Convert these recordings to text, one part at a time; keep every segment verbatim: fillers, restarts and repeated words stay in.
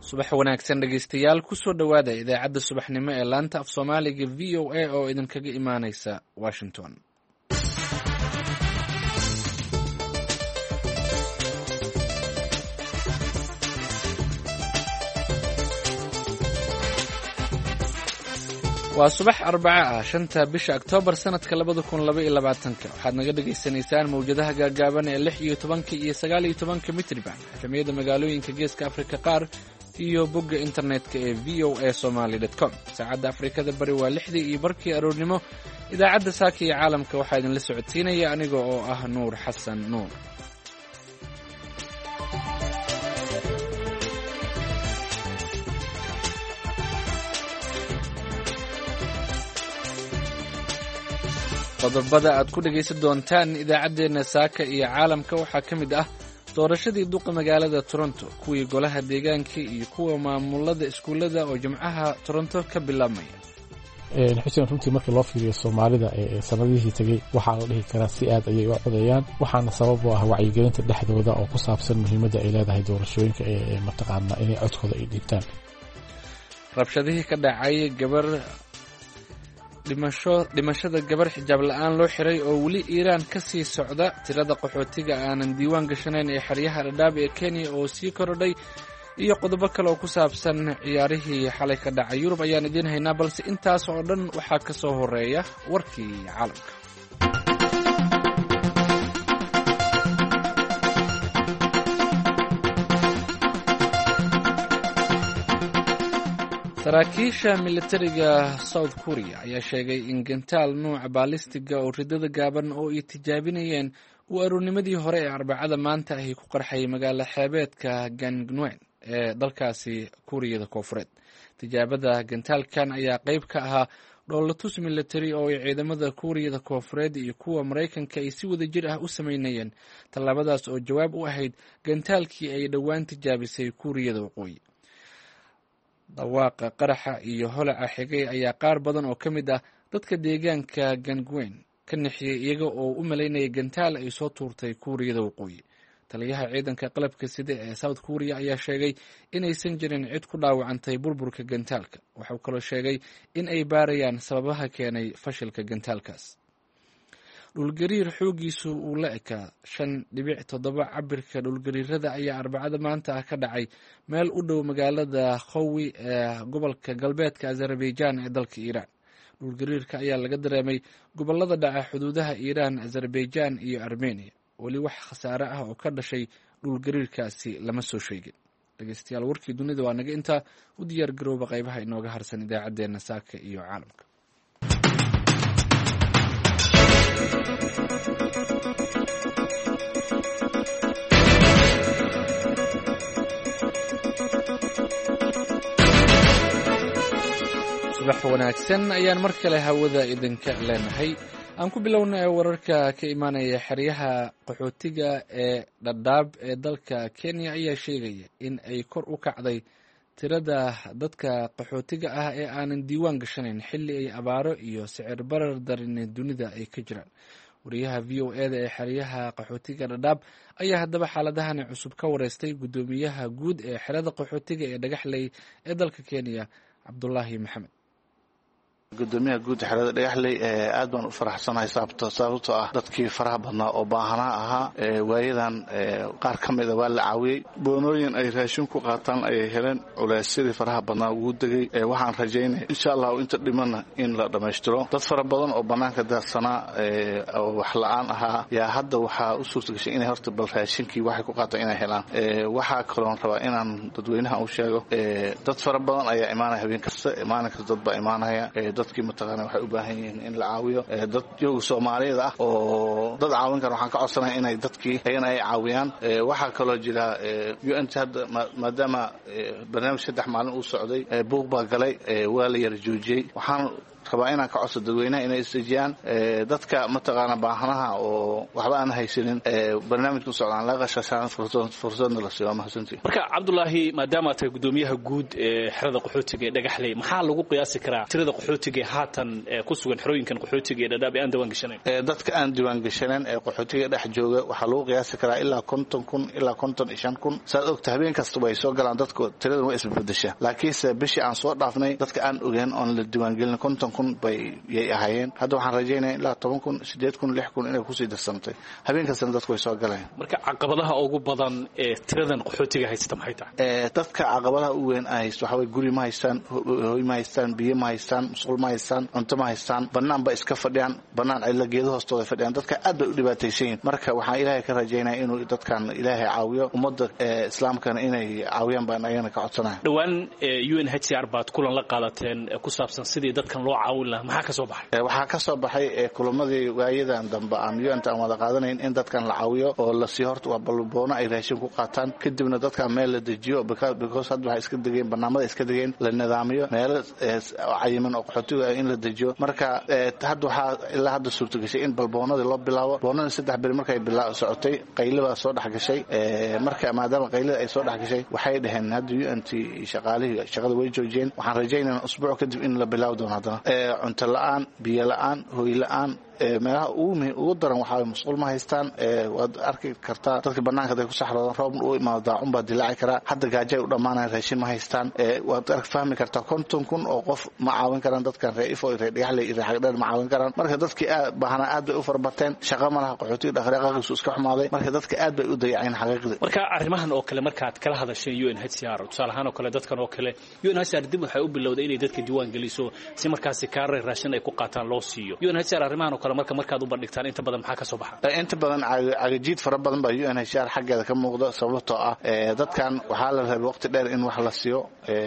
subax wanaagsan dhegaystayaal kusoo dhowaada idaacadda subaxnimo ee laanta af soomaaliga v o a oo idinkaga imaanaysa washington. waa subax arbaca ah shanta bisha oktoobar sanadka labada kun laba iyo labaatanka waxaad naga dhagaysanaysaan mawjadaha gaagaaban ee lix iyo tobanka iyo sagaal iyo tobanka mitriban xakamiyada magaalooyinka geeska afrika qaar iyo bogga internetka ee v o a somaly dot com. saacadda afrikada bari waa lixdii iyo barkii aroornimo. idaacadda saaka iyo caalamka waxaa idinla socodsiinaya aniga oo ah nuur xasan nuur. qodobada aad ku dhegaysan doontaan idaacaddeenna saaka iyo caalamka waxaa ka mid ah doorashadii duqa magaalada toronto, kuwii golaha deegaanka iyo kuwa maamulada iskuullada oo jimcaha toronto ka bilaabmaya. xuseen runtii markii loo fiiriyo soomaalida ee sanadihii tegey waxaa la dhihi karaa si aad ayay u codeeyaan, waxaana sabab u ah wacyigelinta dhexdooda oo ku saabsan muhiimadda ay leedahay doorashooyinka ee mataqaana inay codkooda ay dhiibtaan. rabshadihii ka dhacay gabar dhimasho dhimashada gabar xijaab la-aan loo xiray oo weli iiraan ka sii socda, tirada qaxootiga aanan diiwaan gashanayn ee xeryaha dhadhaab ee kenya oo sii korodhay, iyo qodobo kale oo ku saabsan ciyaarihii xalay ka dhacay yurub ayaan idiin haynaa, balse intaas oo dhan waxaa ka soo horeeya warkii caalamka. saraakiisha militariga south korea ayaa sheegay in gantaal nuuca baalistiga oo ridada gaaban oo ay tijaabinayeen uu aroornimadii hore ee arbacada maanta ahi ku qarxay magaalo xeebeedka gangneung ee dalkaasi kuuriyada koofureed. tijaabada gantaalkan ayaa qayb ka ahaa dhoolatus militari oo ay ciidamada kuuriyada koofureed iyo kuwa maraykanka ay si wada jir ah u sameynayeen, tallaabadaas oo jawaab u ahayd gantaalkii ay dhowaan tijaabisay kuuriyada waqooyi. dhawaaqa qaraxa iyo holaca xigay ayaa qaar badan oo ka mid ah dadka deegaanka gangneung ka nixiyey iyaga oo u malaynaya gantaal ay soo tuurtay kuuriyada waqooyi. taliyaha ciidanka qalabka sida ee south korea ayaa sheegay inaysan jirin cid ku dhaawacantay burburka gantaalka. waxuu kaloo sheegay in ay baarayaan sababaha keenay fashilka gantaalkaas. dhulgariir xoogiisu uu la ekaa shan dhibic toddoba cabirka dhulgariirada ayaa arbacada maanta ah ka dhacay meel u dhow magaalada khowi ee gobolka galbeedka azerbaijan ee dalka iiraan. dhulgariirka ayaa laga dareemay gobolada dhaca xuduudaha iiraan, azerbaijan iyo armeniya. weli wax khasaare ah oo ka dhashay dhulgariirkaasi lama soo sheegin. dhegeystayaal, warkii dunida waa naga intaa. u diyaar garooba qaybaha inooga harsan idaacaddeenna saaka iyo caalamka. subax wanaagsan ayaan mar kale hawada idinka leenahay. aan ku bilowna ee wararka ka imaanaya xeryaha qaxootiga ee dhadhaab ee dalka kenya ayaa sheegaya in ay kor u kacday tirada dadka qaxootiga ah ee aanan diiwaan gashanayn xilli ay abaaro iyo sicir barar darin dunida ay ka jiraan. wariyaha v o eda ee xeryaha qaxootiga dhadhaab ayaa haddaba xaaladahani cusub ka wareystay guddoomiyaha guud ee xerada qaxootiga ee dhagaxley ee dalka kenya, cabdulaahi maxamed. gudoomiyaha guud xerada dhagaxley aad baan u faraxsanahay sababtoo ah dadkii faraha badnaa oo baahanaa ahaa waayadan qaar ka mida waa la caawiyey, boonooyin ay raashin ku qaataan ayay heleen, culeysyadii faraha badnaa ugu degay. waxaan rajaynaya insha allahu inta dhimana in la dhammaystiro. dad fara badan oo banaanka daadsanaa oo wax la-aan ahaa yaa hadda waxaa u suurta gashay inay horta bal raashinkii waxay ku qaataan inay helaan. waxaa kaloon rabaa inaan dadweynaha u sheego, dad fara badan ayaa imaanaya habeen kasta, maalin kasta dad baa imaanaya. dadkii mataqaana waxay u baahan yihiin in la caawiyo. dad jooga soomaaliyada ah oo dad caawin kara waxaan ka codsanaya inay dadkii ayana ay caawiyaan. waxaa kaloo jira u n t hadda maadaama barnaamij saddex maalin uu socday, buuq baa galay, waa la yara joojiyey. waxaan rabaa inaan ka codso dadweynaha inay isdejiyaan dadka mataqaana baahanaha oo waxba aan haysanin barnaamijka socdaan laga qashashaan fursadna la siiyo mahadsantii. Marka Cabdullaahi maadaama tahay gudoomiyaha guud ee xerada qaxootiga ee Dhagaxley maxaa lagu qiyaasi karaa tirada qaxootiga haatan ku sugan xerooyinkan qaxootiga ee Dadaab aan diiwaan gashaneen? Dadka aan diiwaan gashaneen ee qaxootiga dhex jooga waxaa lagu qiyaasi karaa ilaa konton kun ilaa konton iyo shan kun. Saad ogtahay habeen kasta way soo galaan dadku tirada way isbedeshaa. Laakiinse bishii aan soo dhaafnay dadka aan ogeyn oo la diiwaan gelin konton kun bay yay ahaayeen. Hadda waxaan rajaynayaa ilaa toban kun sideed kun lix kun inay ku sii darsantay. Habeen kasta dadku way soo galeen. Marka caqabadaha ugu badan ee tiradan qaxootiga haysta maxay tahay? Ee dadka caqabadaha ugu weyn ay haysto waxa way guri ma haystaan, hooy ma haystaan, biyo ma haystaan, musqul ma haystaan, cunto ma haystaan, banaan ba iska fadhiyaan, banaan ay la geedo hoostooda fadhiyaan. Dadka aad bay u dhibaataysan. Marka waxaan Ilaahay ka rajaynayaa inuu dadkan Ilaahay caawiyo ummadda islaamkana inay caawiyaan baan ayana ka codsanahay. Dhawaan U N H C R baad kulan la qaadateen ku saabsan sidii dadkan loo caawin lahaa maxaa ka soo baxay? Waxaa ka soo baxay kulamadii waayadan dambe aan U N ta aan wada qaadanayn in dadkan la caawiyo oo la sii horta waa balboona ay raashin ku qaataan kadibna dadkan meel la dejiyo because hadda waxay iska degeen barnaamijda iska degeen la nidaamiyo meel cayiman oo qaxootiga in la dejiyo. Marka hadda waxaa ilaa hadda suurto gashay in balboonada loo bilaabo. Boonada saddex bari markay bilaa socotay qaylada soo dhax gashay marka maadaama qaylada ay soo dhax gashay waxay dhaheen hadda U N T shaqaalihi shaqada way joojiyeen. Waxaan rajaynaynaa usbuuc kadib in la bilaabo doono hadana cunto la'aan, biyo la'aan, hooy la'aan meelaha ugu daran waxaa musqul ma haystaan. Waad arki kartaa dadka banaanka ay ku saxroodaan roobna u imaado daacun baa dilaaci karaa. Hadda gaajay u dhamaanayaan raashin ma haystaan. Waad arki fahmi kartaa konton kun oo qof ma caawin karaan dadkan reer Ifo iyo reer Dhagaxley iyo reer Xagdheer ma caawin karaan. Marka dadkii aad baahana aad bay u farbateen shaqo ma laha qaxootiga dhaqdhaqaaqiisu iska xumaaday. Marka dadka aad bay u dayaceen xaqiiqda. Marka arrimahan oo kale markaad kala hadasheen U N H C R tusaale ahaan oo kale dadkan oo kale U N H C R dib waxay u bilowday inay dadka diiwaan geliso si markaasi kaarey raashin ay ku qaataan loo siiyo. U N H C R arrimahan oo kale marka markaad u bandhigtaan inta badan maxaa ka soo baxa? Inta badan cagajiid fara badan baa U N H C R xaggeeda ka muuqda sababtoo ah dadkan waxaa la rabay waqti dheer in wax la siiyo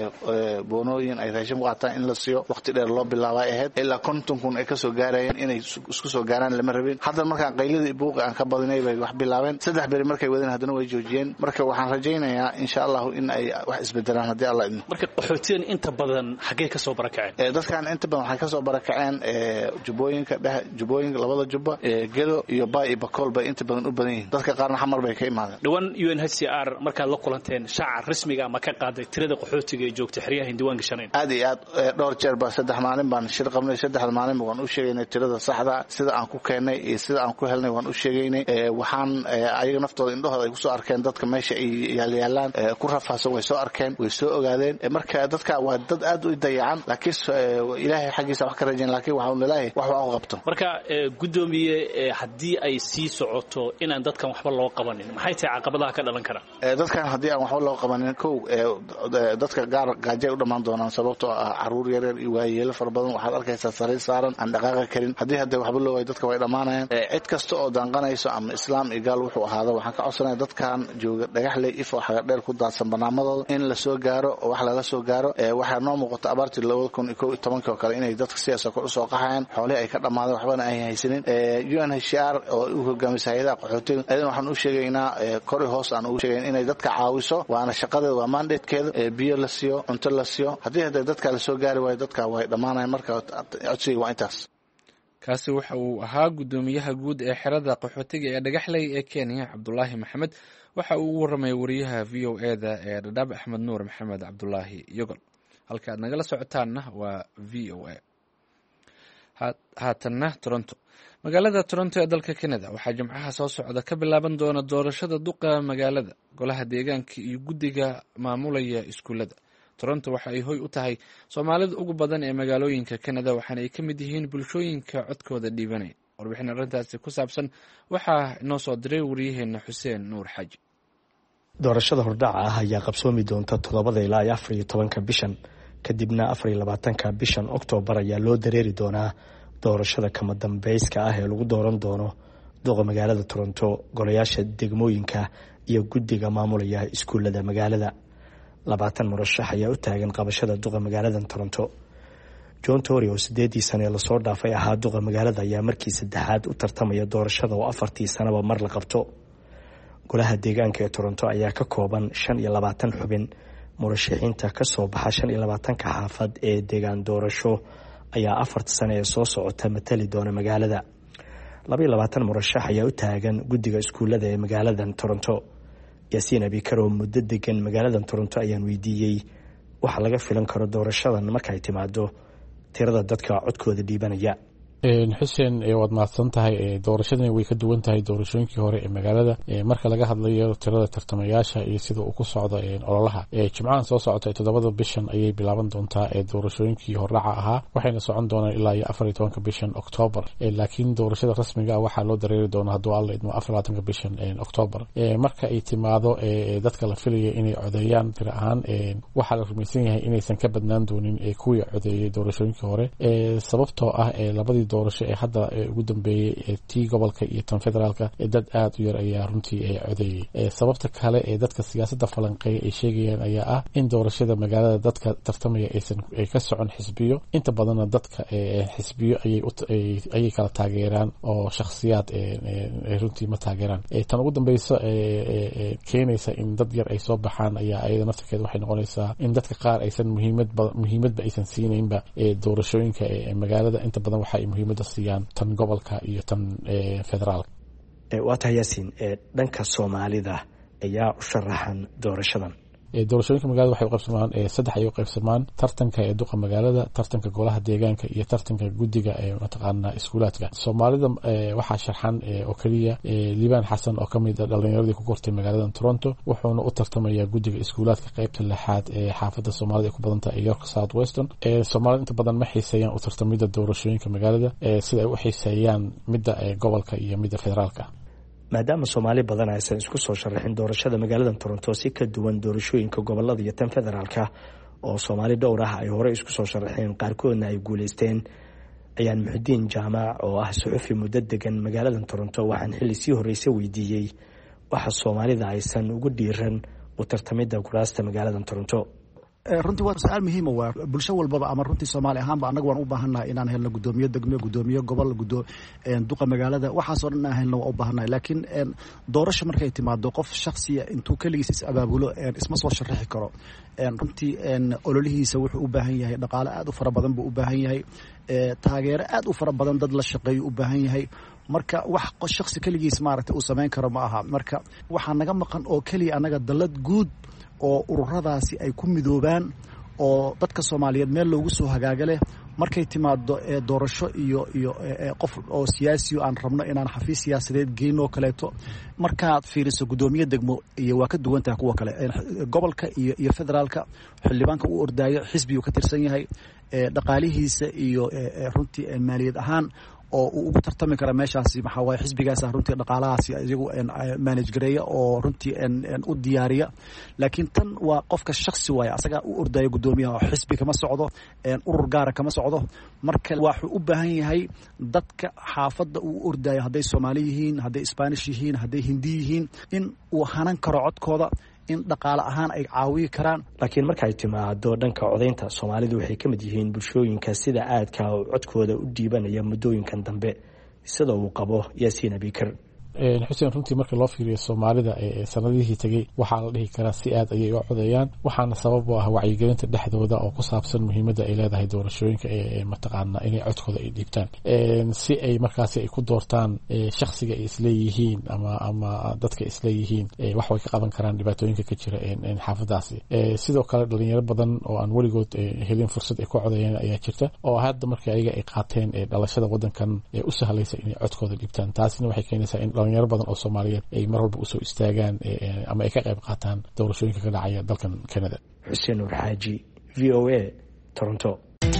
boonooyin ay raashin ku qaataan in la siiyo waqti dheer loo bilaabay ahayd ilaa konton kun ay ka soo gaarayeen inay isku soo gaaraan lama rabin. Hadda markaan qayladii buuqa aan ka badinay bay wax bilaabeen. Saddex beri markay wadeen haddana way joojiyeen. Marka waxaan rajaynayaa insha Allah in ay wax isbedelaan haddii Allah idmo. Marka qaxootigan inta badan xagee ka soo barakaceen? Dadkan inta badan waxay ka soo barakaceen jubooyinka dhex jubooyinka labada jubba gedo iyo Bay iyo Bakool bay inta badan u badan yihiin. Dadka qaarna xamar bay ka imaadeen. Dhawaan U N H C R markaad la kulanteen shaaca rasmiga ma ka qaaday tirada qaxootiga ee joogta xeryaha diiwaan gashaneen? Aad iyo aad dhowr jeer baa saddex maalin baan shir qabnay. Saddex maalin waan u sheegaynay tirada saxda sida aan ku keenay iyo sida aan ku helnay waan u sheegaynay. Waxaan ayaga naftooda indhahooda ay ku soo arkeen dadka meesha ay yaalyaalaan ku rafaasan way soo arkeen way soo ogaadeen. Marka dadka waa dad aad u dayacan laakiin Ilaahay xaqiisa wax ka rajayn laakiin waxa uu leeyahay wax waa qabto. Marka gudoomiye haddii ay sii socoto inaan dadkan waxba loo qabanin maxay tahay caqabadaha ka dhalan kara? Dadkan haddii aan waxba loo qabanin kow dadka gaar gaajay u dhamaan doonaan sababtoo ah caruur yar yar iyo waayeelo fara badan waxaad arkaysaa sariir saaran aan dhaqaaqa karin. Haddii hadda waxba loo waayo dadka way dhamaanayaan. Cid kasta oo danqanayso ama islaam iyo gaal wuxuu ahaado waxaan ka codsanayaa dadkan jooga Dhagaxley Ifo Xagdheer ku daadsan barnaamijyadooda in la soo gaaro oo wax laga soo gaaro. Waxaa noo muuqata abaartii laba kun iyo kow iyo toban oo kale inay dadka siyaasa ku soo qaxayaan xoolaha ay ka dhamaadeen waxbana ay haysanin. U N H C R oo u hogaamisa hay'adaha qaxootiga ayadana waxaan u sheegaynaa kor hoos aan u sheegayn inay dadka caawiso waana shaqadeeda waa mandatekeeda biyo la siiyo cunto la siiyo haddii hadda dadka la soo gaari waayo dadka way dhamaanayaan. Marka codsiga waa intaas. kaasi waxa uu ahaa gudoomiyaha guud ee xerada qaxootiga ee Dhagaxley ee Kenya Cabdullaahi Maxamed. waxa uu u waramay wariyaha V O A da ee Dadaab Axmed Nuur Maxamed Cabdullaahi Yogol. halka aad nagala socotaanna waa V O A. haatanna Toronto. magaalada Toronto ee dalka Canada waxaa jimcaha soo socda ka bilaaban doona doorashada duqa magaalada, golaha deegaanka iyo guddiga maamulaya iskuulada. Toronto waxa ay hoy u tahay Soomaalida ugu badan ee magaalooyinka Canada waxaana ay ka mid yihiin bulshooyinka codkooda dhiibanaya. warbixin arrintaasi ku saabsan waxaa inoo soo diray wariyaheena Xuseen Nuur Xaaji. doorashada hordhaca ah ayaa qabsoomi doonta toddobada ilaa afar iyo tobanka bishan, kadibna afar iyo labaatanka bishan Oktoobar ayaa loo dareeri doonaa doorashada kama dambayska ah ee lagu dooran doono duqa magaalada Toronto, golayaasha degmooyinka iyo guddiga maamulaya iskuulada magaalada. labaatan murashax ayaa u taagan qabashada duqa magaalada Toronto. John Tory oo sideedii sano ee lasoo dhaafay ahaa duqa magaalada ayaa markii saddexaad u tartamaya doorashada oo afartii sanaba mar la qabto. golaha deegaanka ee Toronto ayaa ka kooban shan iyo labaatan xubin. murashaxiinta ka soo baxa shan iyo labaatanka xaafad ee deegaan doorasho ayaa afarta sane ee soo socota matali doona magaalada. laba iyo labaatan murashax ayaa u taagan guddiga iskuullada ee magaaladan Toronto. Yaasiin Abikar oo muddo degan magaaladan Toronto ayaan weydiiyey waxa laga filan karo doorashadan marka ay timaado tirada dadka codkooda dhiibanaya. xuseen waad mahadsan tahay doorashadani way ka duwan tahay doorashooyinkii hore ee magaalada marka laga hadlayo tirada tartamayaasha iyo sida uu ku socdo ololaha. jimcahan soo socota toddobada bishan ayay bilaaban doontaa doorashooyinkii hordhaca ahaa waxayna socon doonaan ilaa iyo afar iyo tobanka bishan October, laakiin doorashada rasmiga ah waxaa loo dareeri doonaa hadduu alla idmo afar iyo labaatanka bishan October. marka ay timaado dadka la filaya inay codeeyaan tiro ahaan waxaa la rumaysan yahay inaysan ka badnaan doonin kuwii codeeyay doorashooyinkii hore, sababtoo ah labadii doorasho ee hadda ugu dambeeyay tii gobolka iyo tan federaalka dad aad u yar ayaa runtii codeeyay. sababta kale ee dadka siyaasadda falanqeeya ay sheegayaan ayaa ah in doorashada magaalada dadka tartamaya aysan ay ka socon xisbiyo, inta badanna dadka xisbiyo ayay ayay kala taageeraan oo shakhsiyaad runtii ma taageeraan. tan ugu dambeysa keenaysa in dad yar ay soo baxaan ayaa ayada naftirkeeda waxay noqonaysaa in dadka qaar aysan muhiimad muhiimadba aysan siinaynba doorashooyinka magaalada, inta badan waxa ay muhiimadda siiyaan tan gobolka iyo tan federaalka. waa tahay Yaasiin, dhanka Soomaalida ayaa u sharaxan doorashadan. doorashooyinka magaalada waxay u qaybsamaan saddex ay u qaybsamaan tartanka ee duqa magaalada, tartanka golaha deegaanka iyo tartanka guddiga ee mataqaana iskuulaadka. Soomaalida waxaa sharxan oo kaliya Liibaan Xasan oo kamid ah dhalinyaradii ku kortay magaalada Toronto, wuxuuna u tartamayaa guddiga iskuulaadka qaybta lixaad ee xaafadda Soomaalida ay ku badan tahay York South Western. Soomaalida inta badan ma xiiseeyaan u tartamida doorashooyinka magaalada sida ay u xiiseeyaan midda gobolka iyo midda federaalka. maadaama Soomaali badan aysan isku soo sharaxin doorashada magaalada Toronto si ka duwan doorashooyinka gobolada iyo tan federaalka oo Soomaali dhowr ah ay hore isku soo sharaxeen qaarkoodna ay guuleysteen, ayaan Muxudiin Jaamac oo ah suxufi muddo degan magaalada Toronto waxaan xilli sii horeysay weydiiyey waxa Soomaalida aysan ugu dhiiran u tartamida kuraasta magaalada Toronto. runtii waa su'aal muhiim ah. waa bulsho walbaba ama runtii Soomaali ahaanba anagu waan u baahanahay inaan helno gudoomiye degmo, gudoomiye gobol, gudoo een duqa magaalada, waxaas oo dhan aan helno waa u baahanahay. laakiin een doorasho markay timaado qof shakhsiya intuu kaligiis is abaabulo een isma soo sharaxi karo. een runtii een ololihiisa wuxuu u baahan yahay dhaqaale aad u fara badan buu u baahan yahay, ee taageero aad u fara badan dad la shaqeeyo u baahan yahay. marka wax shakhsi kaligiis maaragtay uu sameyn karo ma aha. marka waxaa naga maqan oo kaliya anaga dalad guud oo ururadaasi ay ku midoobaan oo dadka Soomaaliyeed meel loogu soo hagaaga leh markay timaado ee doorasho iyo iyo qof oo siyaasi aan rabno inaan xafiis siyaasadeed geeyno kaleeto. markaad fiiriso gudoomiye degmo iyo waa ka duwan tahay kuwa kale gobolka iyo iyo federaalka, xildhibaanka uu ordaayo xisbigu ka tirsan yahay, ee dhaqaalihiisa iyo runtii maaliyad ahaan oo uu ugu tartami kara meeshaasi maxaa waaye xisbigaas runtii dhaqaalahaasi iyagu manage gareeya oo runtii u diyaariya. laakiin tan waa qofka shakhsi waaye, asaga u ordaya gudoomiyaha oo xisbi kama socdo, urur gaara kama socdo. marka wuxuu u baahan yahay dadka xaafadda uu ordaya hadday Soomaali yihiin, hadday Spanish yihiin, hadday Hindi yihiin, in uu hanan karo codkooda, in dhaqaale ahaan ay caawiyi karaan. laakiin marka ay timaado dhanka codeynta, Soomaalidu waxay ka mid yihiin bulshooyinka sida aadka oo codkooda u dhiibanaya muddooyinkan dambe, sida uu qabo Yaasiin Abikar. xuseen runtii marka loo fiiriyo Soomaalida ee sanadihii tagay waxaa la dhihi karaa si aad ayay u codeeyaan, waxaana sabab u ah wacyigelinta dhexdooda oo ku saabsan muhiimadda ay leedahay doorashooyinka ee mataqaana inay codkooda ay dhiibtaan si ay markaasi ay ku doortaan shakhsiga ay isleeyihiin ama ama dadka isleeyihiin wax way ka qaban karaan dhibaatooyinka ka jira xaafadaasi. sidoo kale dhalinyaro badan oo aan weligood helin fursad ay ku codeeyaan ayaa jirta oo hadda markii ayaga ay qaateen dhalashada wadankan u sahlaysa inay codkooda dhiibtaan. taasina waxay keenaysaa in dhalinyaro badan oo Soomaaliyeed ay mar walba u soo istaagaan ama ay ka qayb qaataan doorashooyinka ka dhacaya dalkan Canada. Xuseen Nuur Xaaji, V O A, Toronto.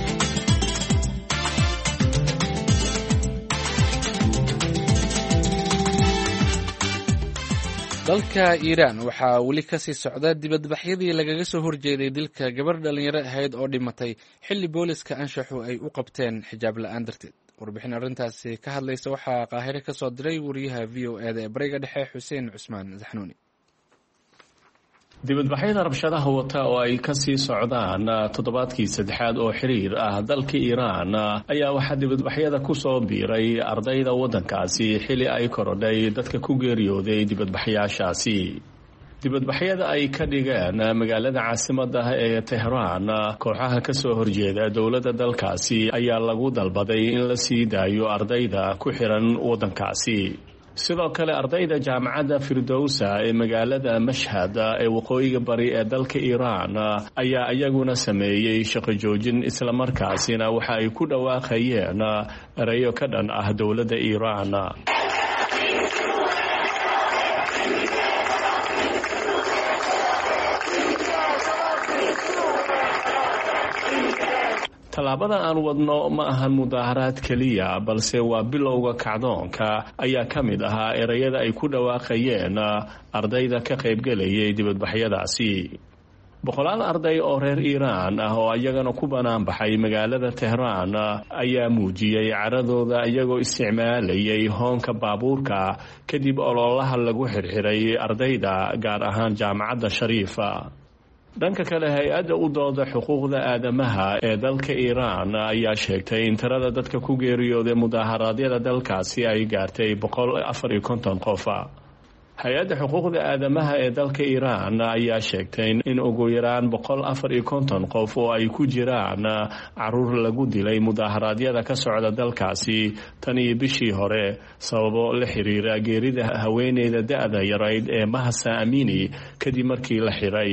dalka Iiraan waxaa weli ka sii socda dibadbaxyadii lagaga soo horjeeday dilka gabar dhalinyaro ahayd oo dhimatay xilli booliska anshaxu ay u qabteen xijaab la'aan darteed. warbixin arrintaasi ka hadlaysa waxaa Qaahire ka soo diray wariyaha V O A da ee Bariga Dhexe Xuseen Cusmaan Zaxnuuni. dibadbaxyada rabshadaha wata oo ay ka sii socdaan toddobaadkii saddexaad oo xiriir ah dalka Iiraan ayaa waxaa dibadbaxyada ku soo biiray ardayda waddankaasi xilli ay korodhay dadka ku geeriyooday dibadbaxyaashaasi. dibadbaxyada ay ka dhigeen magaalada caasimadda ee Tehran kooxaha ka soo horjeeda dowladda dalkaasi ayaa lagu dalbaday in la sii daayo ardayda ku xiran waddankaasi. sidoo kale ardayda jaamacadda Firdowsa ee magaalada Mashhad ee waqooyiga bari ee dalka Iiraan ayaa iyaguna sameeyay shaqo joojin isla markaasina waxa ay ku dhawaaqayeen erayo ka dhan ah dowladda Iiraan. tallaabada aan wadno ma ahan mudaaharaad keliya balse waa bilowga kacdoonka ayaa ka mid ahaa erayada ay ku dhawaaqayeen ardayda ka qaybgalayay dibadbaxyadaasi. boqolaal arday oo reer Iiraan ah oo iyagana ku banaan baxay magaalada Tehran ayaa muujiyay caradooda iyagoo isticmaalayay hoonka baabuurka kadib ololaha lagu xirxiray ardayda gaar ahaan jaamacadda Shariifa. dhanka kale hay-adda u dooda xuquuqda aadamaha ee dalka Iiraan ayaa sheegtay in tirada dadka ku geeriyooday mudaaharaadyada dalkaasi ay gaartay boqol afar iyo konton qof. hay-adda xuquuqda aadamaha ee dalka Iiraan ayaa sheegtay in ugu yaraan boqol afar iyo konton qof oo ay ku jiraan caruur lagu dilay mudaaharaadyada ka socda dalkaasi tan iyo bishii hore sababo la xiriira geerida haweeneyda da'da yarayd ee Mahsa Amini kadib markii la xiray.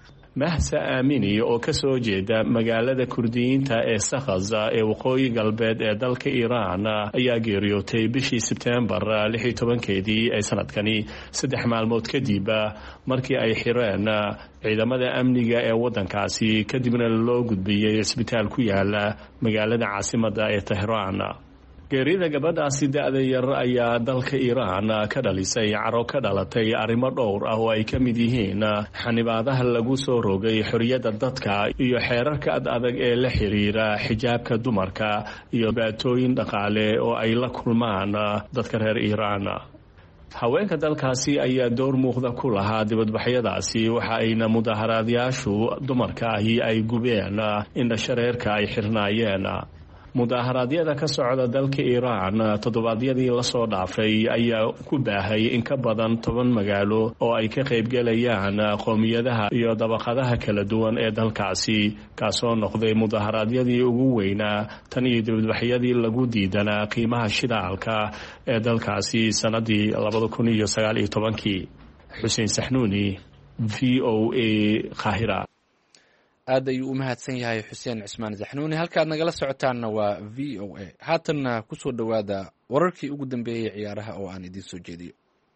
Mahsa Amini oo ka soo jeeda magaalada Kurdiyiinta ee Sakhaza ee waqooyi galbeed ee dalka Iiraan ayaa geeriyootay bishii Sebtembar lix iyo tobankeedii ee sanadkani saddex maalmood kadib markii ay xireen ciidamada amniga ee waddankaasi kadibna loo gudbiyay isbitaal ku yaala magaalada caasimadda ee Tehran. geerida gabadhaasi da'da yar ayaa dalka Iiraan ka dhalisay caro ka dhalatay arrimo dhowr ah oo ay ka mid yihiin xanibaadaha lagu soo rogay xorriyadda dadka iyo xeerarka ad adag ee la xiriira xijaabka dumarka iyo baatooyin dhaqaale oo ay la kulmaan dadka reer Iiraan. haweenka dalkaasi ayaa door muuqda ku lahaa dibadbaxyadaasi waxa ayna mudaaharaadayaashu dumarka ahi ay gubeen indha shareerka ay xirnaayeen. mudaaharaadyada ka socda dalka Iiraan toddobaadyadii la soo dhaafay ayaa ku baahay in ka badan toban magaalo oo ay ka qaybgalayaan qowmiyadaha iyo dabaqadaha kala duwan ee dalkaasi kaasoo noqday mudaaharaadyadii ugu weynaa tan iyo dibadbaxyadii lagu diidanaa qiimaha shidaalka ee dalkaasi sanadii labada kun iyo sagaal iyo tobankii. Xuseen Saxnuuni, V O A, Qaahira. aad ayuu u mahadsan yahay xuseen cismaan saxnuuni. halkaad nagala socotaanna waa V O A. haatanna ku soo dhowaada wararkii ugu dambeeyey ciyaaraha oo aan idiin soo jeediyo.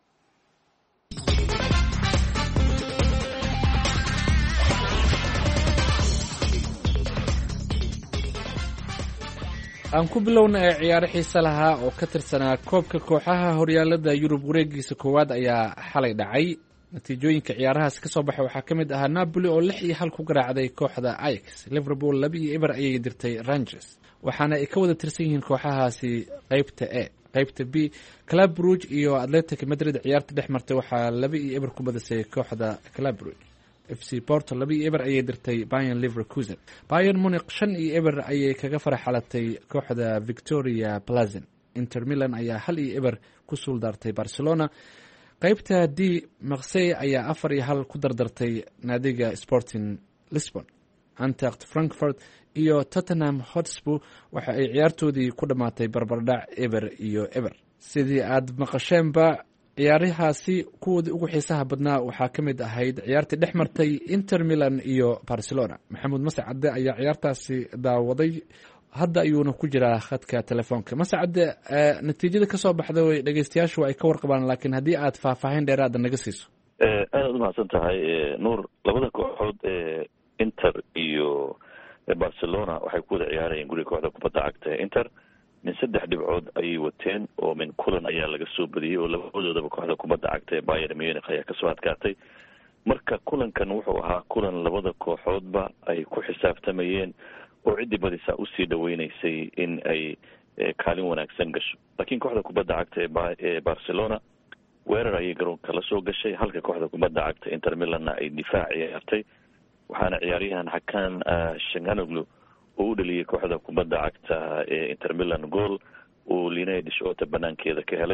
aan ku bilowna ee ciyaaro xiise lahaa oo ka tirsanaa koobka kooxaha horyaalada Yurub wareegiisa koowaad ayaa xalay dhacay. natiijooyinka ciyaarahaas ka soo baxay waxaa ka mid ahaa Napoli oo lix iyo hal ku garaacday kooxda Ajax. Liverpool laba iyo eber ayay dirtay Rangers, waxaana ay ka wada tirsan yihiin kooxahaasi qaybta A. qaybta B, Club Brugge iyo Athletic Madrid ciyaarta dhex martay waxaa laba iyo eber ku badisay kooxda Club Brugge. F C Porto laba iyo eber ayay dirtay Bayern Leverkusen. Bayern Munich shan iyo eber ayay kaga faraxalatay kooxda Victoria Plazen. Inter Milan ayaa hal iyo eber ku suuldartay Barcelona. qaybta D, Marseille ayaa afar iyo hal ku dardartay naadiga Sporting Lisbon. Eintracht Frankfurt iyo Tottenham Hotspur waxa ay ciyaartoodii ku dhamaatay barbardhac eber iyo eber. sidii aad maqasheenba ciyaarahaasi kuwoodii ugu xiisaha badnaa waxaa ka mid ahayd ciyaartii dhex martay Inter Milan iyo Barcelona. Maxamuud Mascade ayaa ciyaartaasi daawaday, hadda ayuuna ku jiraa khadka telefoonka. Mascade, natiijada ka soo baxda way dhageystayaashu ay ka warqabaan, laakiin haddii aad faahfaahin dheeraad naga siiso. aad u mahadsan tahay nuur. labada kooxood ee Inter iyo Barcelona waxay ku wada ciyaarayeen guriga kooxda kubadda cagta Inter. min saddex dhibcood ayay wateen oo min kulan ayaa laga soo badiyey oo labadoodaba kooxda kubadda cagta ee Bayern Munich ayaa kasoo adkaatay. marka kulankan wuxuu ahaa kulan labada kooxoodba ay ku xisaabtamayeen oo ciddii badisaa usii dhaweynaysay in ay kaalin wanaagsan gasho. laakiin kooxda kubadda cagta ee Barcelona weerar ayay garoonka la soo gashay, halka kooxda kubadda cagta Inter Milanna ay difaac ciyaartay. waxaana ciyaaryahan Hakan Shanganoglu oo u dhaliyay kooxda kubadda cagta ee Inter Milan gool uu Linay Dishota banaankeeda ka helay.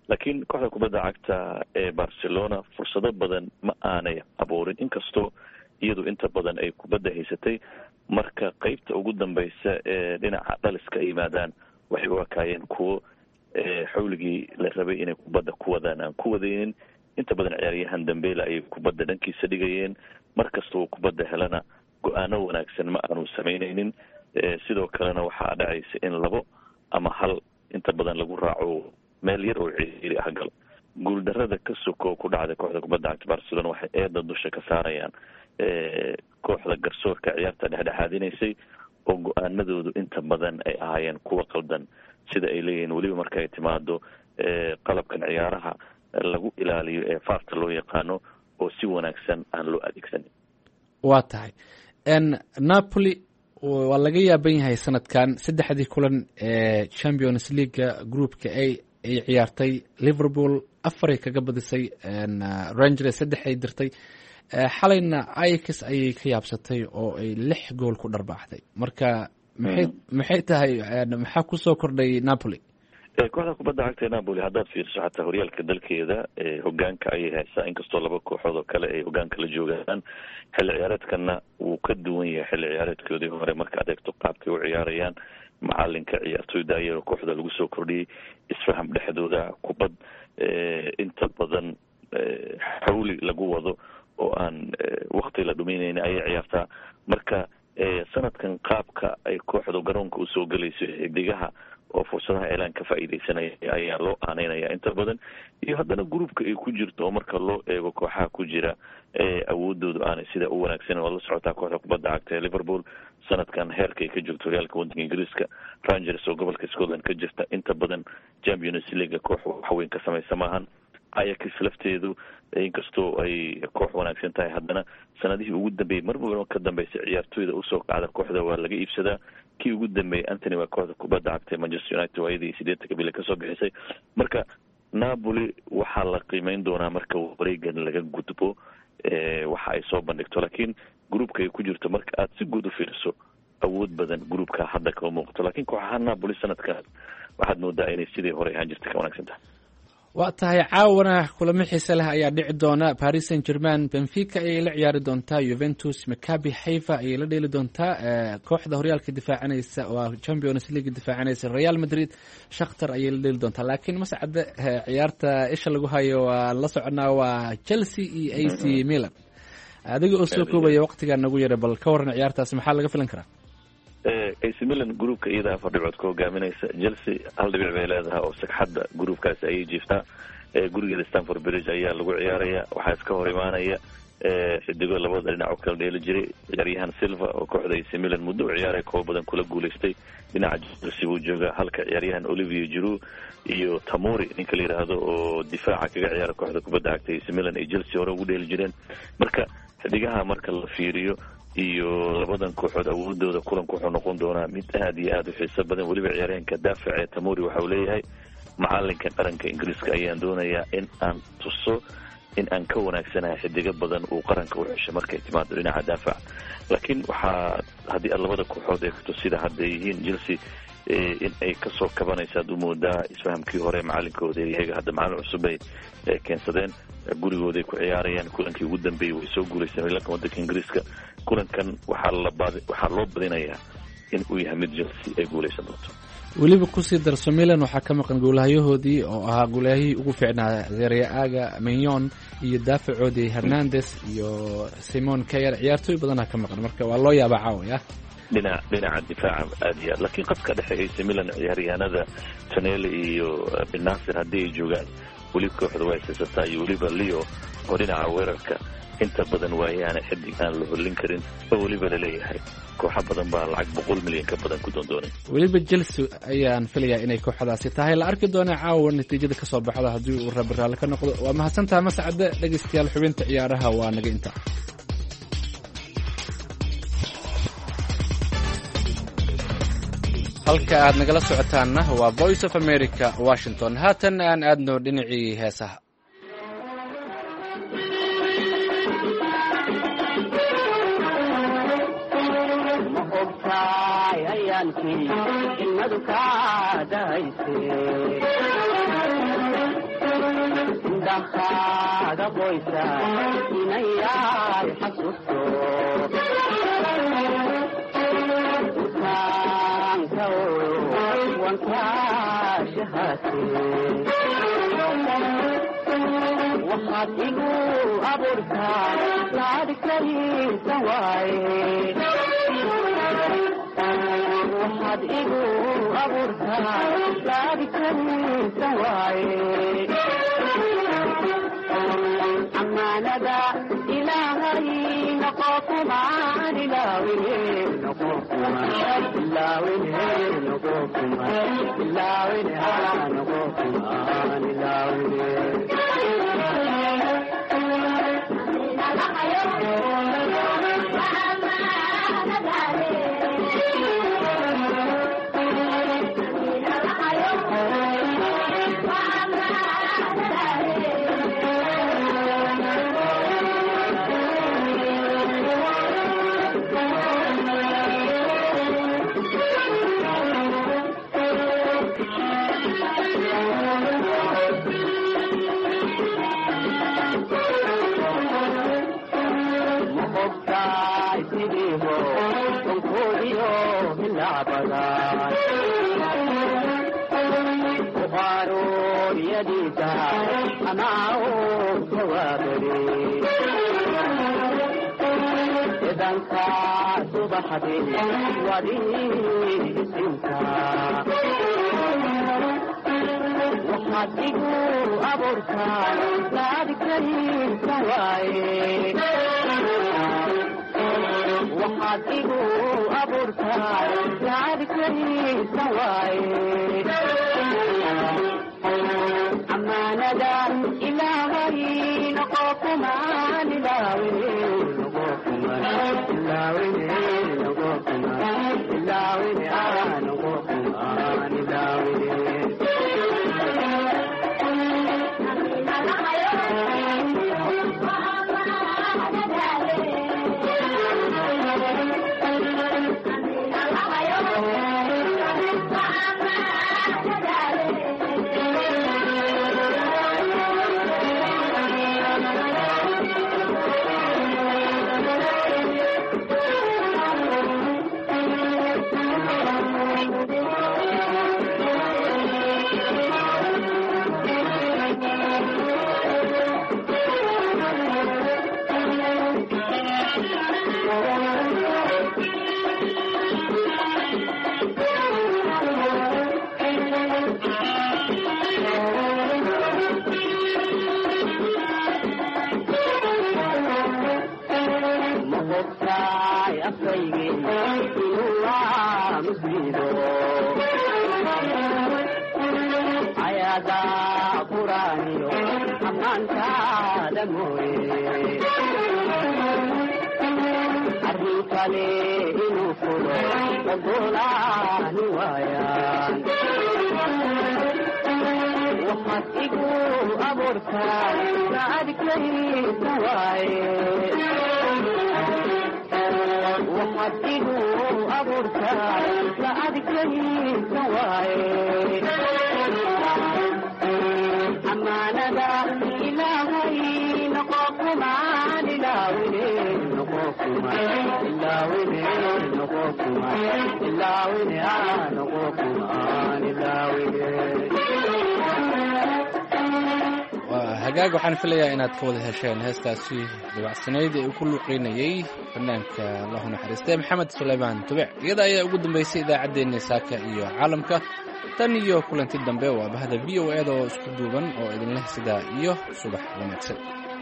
laakiin kooxda kubadda cagta ee barcelona fursado badan ma aanay abuurin inkastoo iyadu inta badan ay kubadda haysatay marka qeybta ugu dambeysa ee dhinaca dhaliska ay yimaadaan waxay u ekaayeen kuwo xawligii la rabay inay kubadda ku wadaan aan ku wadaynin inta badan ciyaaryahan dambeela ayay kubadda dhankiisa dhigayeen markasta uu kubadda helana go-aano wanaagsan ma aanu samaynaynin sidoo kalena waxaa dhacaysa in labo ama hal inta badan lagu raaco meel yar oo ciiri ah gal guuldarada ka soko ku dhacday kooxda kubadda cagta barcelona waxay eeda dusha ka saarayaan kooxda garsoorka ciyaarta dhexdhexaadinaysay oo go-aanadoodu inta badan ay ahaayeen kuwa qaldan sida ay leeyihiin weliba marka ay timaado qalabkan ciyaaraha lagu ilaaliyo ee faarta loo yaqaano oo si wanaagsan aan loo adeegsanin waa tahay napoli waa laga yaaban yahay sanadkan saddexdii kulan ee champions leaguea groupka a ay ciyaartay liverpool afaray kaga badisay rangers saddex ay dirtay xalayna ix ayay ka yaabsatay oo ay lix gool ku dharbaaxday marka maxay maxay tahay maxaa kusoo kordhay napoli kooxda kubadda cagta napoli haddaad fiiriso xataa horyaalka dalkeeda hogaanka ayay haysaa inkastoo laba kooxood oo kale ay hogaanka la joogaan xilli ciyaareedkana wuu ka duwan yahay xilli ciyaareedkoodii hore marka adeegto qaabkay u ciyaarayaan macalinka ciyaartooyda ayao kooxda lagu soo kordhiyey isfaham dhexdooda kubad inta badan xawli lagu wado oo aan wakti la dhumaynayn ayay ciyaartaa marka sanadkan qaabka ay kooxdu garoonka usoo gelayso xidigaha oo fursadaha elaan ka faa'iidaysanaya ayaa loo aaneynaya inta badan iyo haddana groupka ay ku jirto oo marka loo eego kooxaha ku jira awoodoodu aanay sida u wanaagsan waad la socotaa kooxda kubadda cagta ee liverpool sanadkan heerka ay ka joogto horyaalka waddanka ingiriiska rangers oo gobolka scotland ka jirta inta badan champions league koox waxweyn ka samaysa maahan ayax lafteedu inkastoo ay koox wanaagsan tahay haddana sanadihii ugu dambeeyey marba ka dambaysa ciyaartooyda usoo kacda kooxda waa laga iibsadaa kii ugu dambeeyey antony waa kooxda kubadda cagtay manchester united waayadii sideetanka bile kasoo bixisay marka napoli waxaa la qiimeyn doonaa marka wareegan laga gudbo waxa ay soo bandhigto laakiin groupka ay ku jirto marka aada si guud u fiiriso awood badan groupka hadda kama muuqato laakiin kooxaha napoli sanadkan waxaad moodaa inay sidii hore ahaan jirta ka wanaagsan tahay waa tahay caawana kulamo xiise leh ayaa dhici doona paris saint german benfica ayay la ciyaari doontaa juventus maccabi haifa ayay la dheeli doontaa kooxda horyaalka difaacanaysa waa champions league difaacanaysa real madrid shakhtar ayay la dheeli doontaa laakiin mascade ciyaarta isha lagu hayo waa la soconaa waa chelsea iyo a c milan adiga oo soo koobaya waqtigaa nagu yara bal ka waran ciyaartaas maxaa laga filan karaa ac milan groupka iyada afar dhibcood ka hogaaminaysa chelsea hal dhibic bay leedahay oo sagxadda groupkaasi ayay jiiftaa gurigeeda stanford bridge ayaa lagu ciyaaraya waxaa iska hor imaanaya xidigo labada dhinac oo kala dheeli jiray ciyaaryahan silva oo kooxda ac milan muddo u ciyaaray koob badan kula guulaystay dhinaca chelsea buu jooga halka ciyaaryahan olivier giroud iyo tamori ninka la yidhaahdo oo difaaca kaga ciyaara kooxda kubadda cagta ac milan ay chelsea hore ugu dheeli jireen marka xidigaha marka la fiiriyo iyo labadan kooxood awoodooda kulanku wuxuu noqon doonaa mid aada iyo aada u xiiso badan weliba ciyaaryahanka daafac ee tamori waxa uu leeyahay macalinka qaranka ingiriiska ayaan doonayaa in aan tuso in aan ka wanaagsanahay xidigo badan uu qaranka u cesho markay timaado dhinaca daafac laakiin waxaa haddii aad labada kooxood eegto sida hadda yihiin chelsea in ay kasoo kabanaysaad u moodaa isfahamkii hore macalinkooda iyaga hadda macalin cusub ay keensadeen gurigooday ku ciyaarayaan kulankii ugu dambeeyey way soo guulaysan horyaalka waddanka ingiriiska kulankan waxaa labad waxaa loo badinayaa in uu yahay mid chelsea ay guulaysan doonto weliba kusii darso milan waxaa ka maqan goolahayahoodii oo ahaa goolahayihii ugu fiicnaa zereaaga menyon iyo daafacoodii hernandes iyo simon kayer ciyaartooy badanaa ka maqan marka waa loo yaabaa caawaya dhinac dhinaca difaaca aada iyo aad laakiin qadka dhexe ac milan ciyaaryahanada tanele iyo benasir haddii ay joogaan weli kooxda way haysataa iyo weliba leo oo dhinaca weerarka inta badan waayaana xidig aan la hollin karin oo weliba laleeyahay kooxa badan baa lacag boqol milyan ka badan ku doondoonay weliba chelsea ayaan filayaa inay kooxdaasi tahay la arki doona caawa natiijada kasoo baxda haddii uu rabi raalli ka noqdo waa mahadsantaha mascade dhegeystayaal xubinta ciyaaraha waa naga inta halka aad nagala socotaanna waa voice of america washington haatan aan aadno dhinacii heesaha indhahaaga qoysa inayaay xasuusto utaanka oyo wankaashahaate waxaad igu abuurtaa laadhigtaysa waaye waxaad igu abuurtaa laadhigtaysa waaye amaanada ilaahay noqo kumaan ilaawine noqo kumaan ilaawine noqo kumaan ilaawine haa noqo kumaan ilaawine waxaad igu abuurtaa laadhigtaysa waaye waxaad igu abuurtaa laadhigtaysa waaye amaanada ilaahay noqo kumaan ilaawine noqo kumaan ilaawine noqo kumaan ilaawine aa noqo kumaan ilaawine waxaad igu abuurtaa laadhigtaysa waaye waxaad igu abuurtaa laadhigtaysa waaye amaanada ilaahay noqo kumaan ilaawine noqo kumaan ilaawine noqo kumaan ilaawine aa noqo kumaan ilaawine waa hagaag waxaan filayaa inaad ka wada hesheen heestaasi dabacsanayd ee uu ku luuqeynayey fanaanka allahu naxariistay maxamed suleymaan tubic iyada ayaa ugu dambeysay idaacaddeenna saaka iyo caalamka tan iyo kulanti dambe waa bahda v o eda oo isku duuban oo idinleh sidaa iyo subax wanaagsan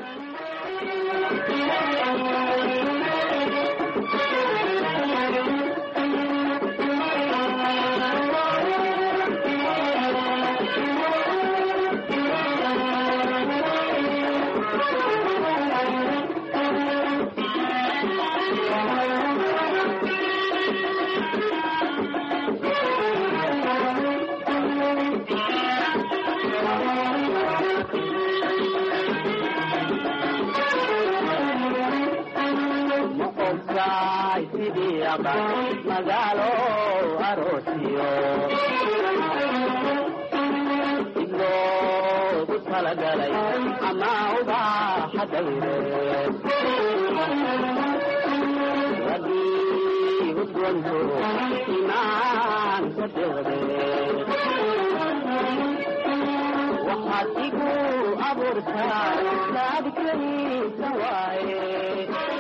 magaalo aroosiyo idloogu talagalay ama ubaaxa dayreed rabbii udwanto imaanka deeqdeed waxaad igu abuurtaa saabikaysa waaye